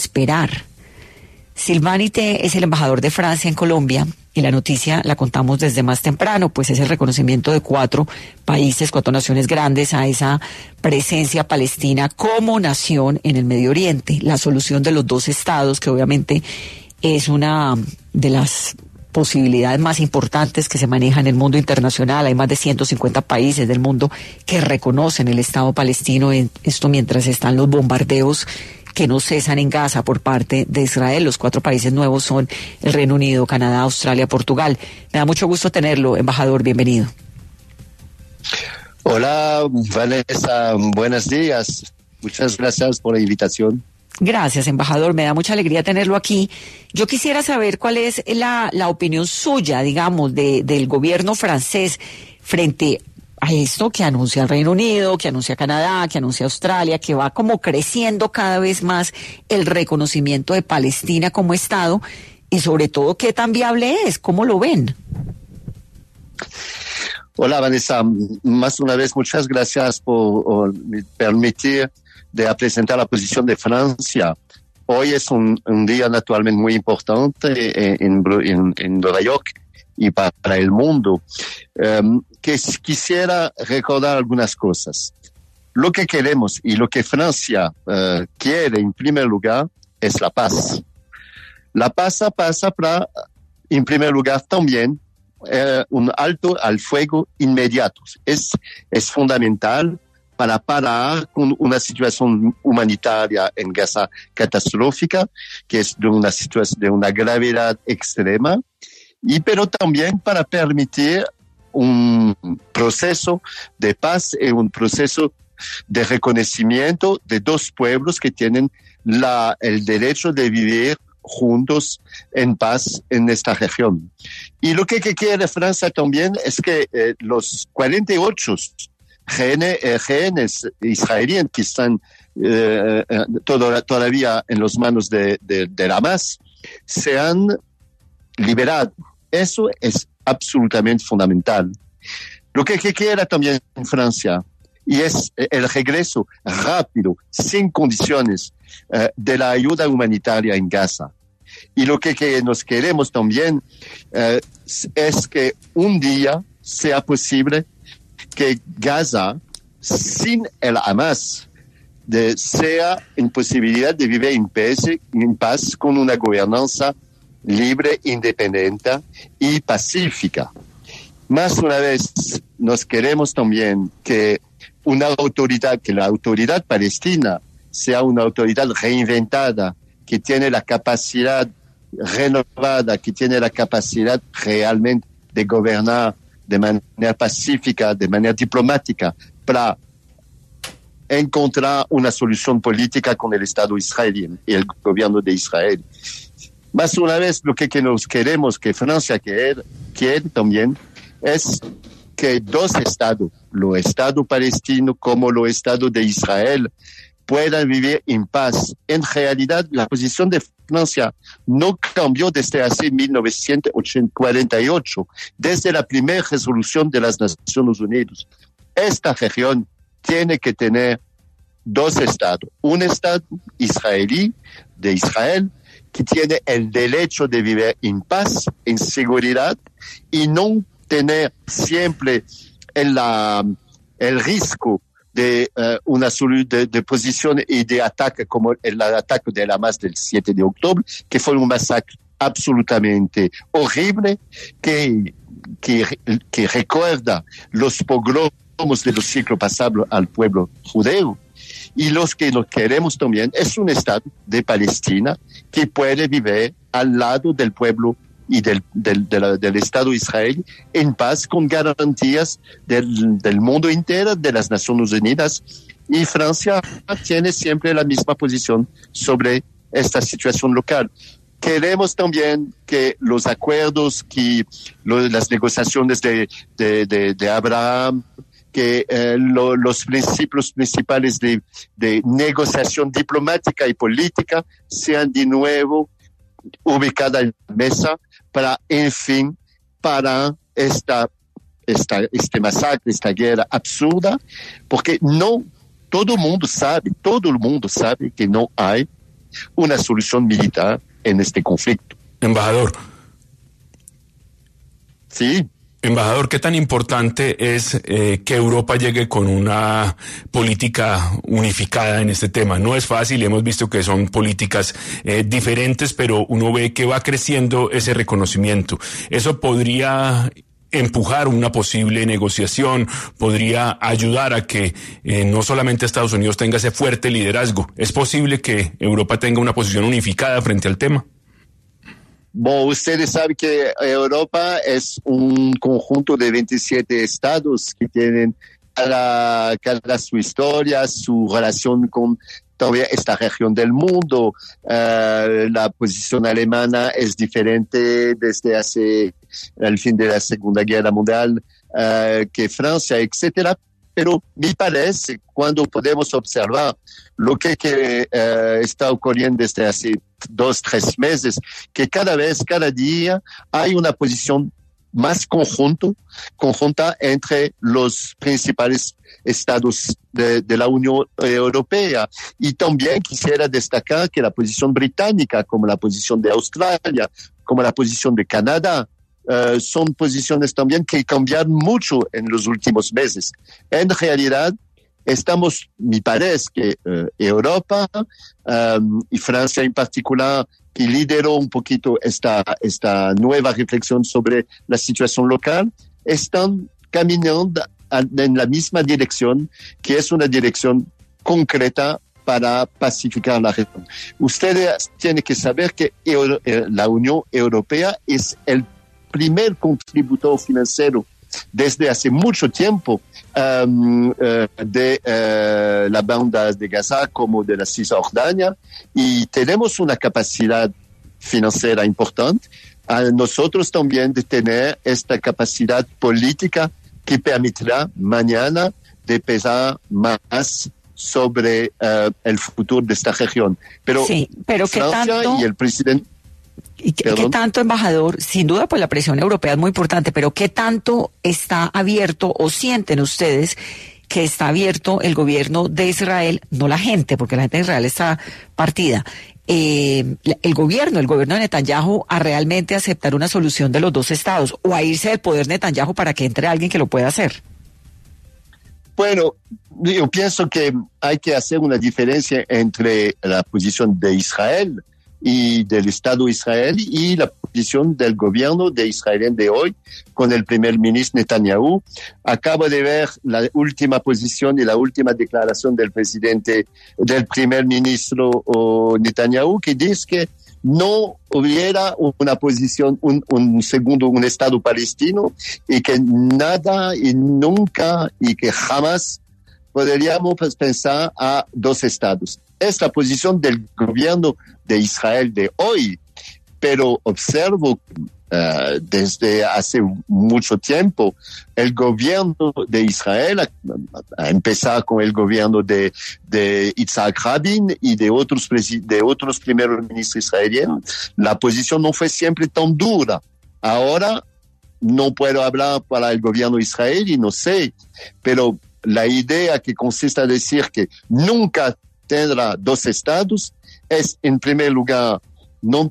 esperar. Sylvain Ité es el embajador de Francia en Colombia y la noticia la contamos desde más temprano, pues es el reconocimiento de 4 países, 4 naciones grandes a esa presencia palestina como nación en el Medio Oriente. La solución de los 2 estados, que obviamente es una de las posibilidades más importantes que se manejan en el mundo internacional. Hay más de 150 países del mundo que reconocen el Estado palestino, esto mientras están los bombardeos que no cesan en Gaza por parte de Israel. Los 4 países nuevos son el Reino Unido, Canadá, Australia, Portugal. Me da mucho gusto tenerlo, embajador, bienvenido. Hola, Vanessa, buenos días. Muchas gracias por la invitación. Gracias, embajador, me da mucha alegría tenerlo aquí. Yo quisiera saber cuál es la opinión suya, digamos, del gobierno francés frente a esto que anuncia el Reino Unido, que anuncia Canadá, que anuncia Australia, que va como creciendo cada vez más el reconocimiento de Palestina como Estado, y sobre todo, ¿qué tan viable es? ¿Cómo lo ven? Hola, Vanessa. Más una vez, muchas gracias por permitir de presentar la posición de Francia. Hoy es un día naturalmente muy importante en Nueva York y para el mundo. Que quisiera recordar algunas cosas. Lo que queremos y lo que Francia quiere en primer lugar es la paz. La paz pasa para, en primer lugar, también un alto al fuego inmediato. Es fundamental para parar con una situación humanitaria en Gaza catastrófica, que es de una situación de una gravedad extrema, pero también para permitir un proceso de paz y un proceso de reconocimiento de 2 pueblos que tienen el derecho de vivir juntos en paz en esta región. Y lo que quiere Francia también es que los 48 rehenes israelíes que están todavía en las manos de Hamas sean liberados. Eso es absolutamente fundamental. Lo que quiere también Francia y es el regreso rápido, sin condiciones, de la ayuda humanitaria en Gaza. Y lo que nos queremos también es que un día sea posible que Gaza, sin el Hamas, sea en posibilidad de vivir en paz con una gobernanza libre, independiente y pacífica. Más una vez, nos queremos también que la autoridad palestina sea una autoridad reinventada, que tiene la capacidad renovada, que tiene la capacidad realmente de gobernar de manera pacífica, de manera diplomática, para encontrar una solución política con el Estado israelí y el gobierno de Israel. Más una vez, lo que nos queremos, que Francia quiere también, es que 2 estados, el Estado palestino como el Estado de Israel, puedan vivir en paz. En realidad, la posición de Francia no cambió desde hace 1948, desde la primera resolución de las Naciones Unidas. Esta región tiene que tener 2 estados. Un estado israelí, de Israel, que tiene el derecho de vivir en paz, en seguridad, y no tener siempre el riesgo de una de posición y de ataque como el ataque de Hamas del 7 de octubre, que fue un masacre absolutamente horrible, que recuerda los pogromos de los siglos pasados al pueblo judeo. Y los que nos queremos también es un Estado de Palestina que puede vivir al lado del pueblo y del Estado de Israel en paz, con garantías del mundo entero, de las Naciones Unidas. Y Francia tiene siempre la misma posición sobre esta situación local. Queremos también que los acuerdos, las negociaciones de Abraham, que los principios principales de negociación diplomática y política sean de nuevo ubicadas en la mesa para, en fin, para este masacre, esta guerra absurda, porque todo el mundo sabe que no hay una solución militar en este conflicto. Embajador. Sí. Embajador, ¿qué tan importante es que Europa llegue con una política unificada en este tema? No es fácil, hemos visto que son políticas diferentes, pero uno ve que va creciendo ese reconocimiento. ¿Eso podría empujar una posible negociación, podría ayudar a que no solamente Estados Unidos tenga ese fuerte liderazgo? ¿Es posible que Europa tenga una posición unificada frente al tema? Bueno, ustedes saben que Europa es un conjunto de 27 estados que tienen cada su historia, su relación con todavía esta región del mundo. La posición alemana es diferente desde hace el fin de la Segunda Guerra Mundial que Francia, etcétera. Pero me parece, cuando podemos observar lo que está ocurriendo desde hace 2-3 meses, que cada día hay una posición más conjunta entre los principales estados de la Unión Europea. Y también quisiera destacar que la posición británica, como la posición de Australia, como la posición de Canadá, son posiciones también que cambiaron mucho en los últimos meses. En realidad, me parece que Europa y Francia en particular, que lideró un poquito esta nueva reflexión sobre la situación local, están caminando en la misma dirección, que es una dirección concreta para pacificar la región. Ustedes tienen que saber que la Unión Europea es el primer contributor financiero desde hace mucho tiempo de la banda de Gaza como de la Cisjordania, y tenemos una capacidad financiera importante. A nosotros también de tener esta capacidad política que permitirá mañana de pesar más sobre el futuro de esta región. Pero, sí, pero Francia y el presidente... ¿Y qué tanto, embajador? Sin duda, pues la presión europea es muy importante, pero ¿qué tanto está abierto o sienten ustedes que está abierto el gobierno de Israel, no la gente, porque la gente de Israel está partida, el gobierno de Netanyahu, a realmente aceptar una solución de los dos estados o a irse del poder Netanyahu para que entre alguien que lo pueda hacer? Bueno, yo pienso que hay que hacer una diferencia entre la posición de Israel y del Estado de Israel y la posición del gobierno de Israel de hoy con el primer ministro Netanyahu. Acabo de ver la última posición y la última declaración del primer ministro Netanyahu, que dice que no hubiera una posición, un Estado palestino, y que nada y nunca y que jamás podríamos pensar a dos estados. Es la posición del gobierno de Israel de hoy, pero observo desde hace mucho tiempo el gobierno de Israel, a empezar con el gobierno de Yitzhak Rabin y de otros primeros ministros israelíes, la posición no fue siempre tan dura. Ahora no puedo hablar para el gobierno israelí, no sé, pero la idea que consiste en decir que nunca tendrá dos estados es, en primer lugar, no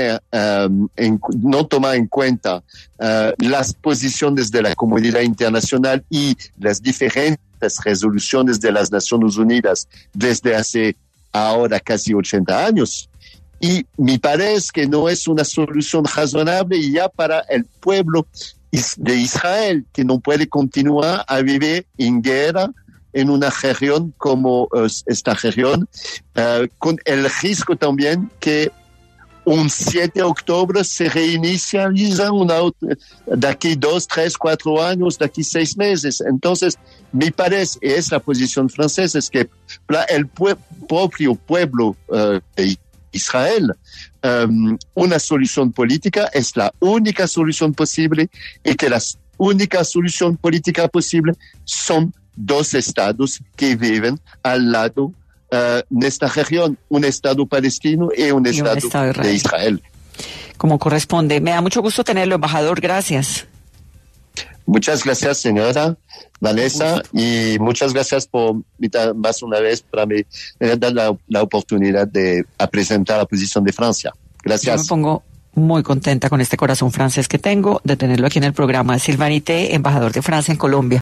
tomar en cuenta las posiciones de la comunidad internacional y las diferentes resoluciones de las Naciones Unidas desde hace ahora casi 80 años. Y me parece que no es una solución razonable ya para el pueblo de Israel, que no puede continuar a vivir en guerra en una región como esta región, con el riesgo también que un 7 de octubre se reinicia de aquí 2, 3, 4 años, de aquí 6 meses. Entonces, me parece, y es la posición francesa, es que para el propio pueblo de Israel, una solución política es la única solución posible, y que la única solución política posible son dos estados que viven al lado en esta región, un estado palestino y un estado de Israel. Como corresponde. Me da mucho gusto tenerlo, embajador. Gracias. Muchas gracias, señora Vanessa, y muchas gracias por más una vez para mí dar la oportunidad de presentar la posición de Francia. Gracias. Yo me pongo muy contenta con este corazón francés que tengo de tenerlo aquí en el programa. Sylvain Ité, embajador de Francia en Colombia.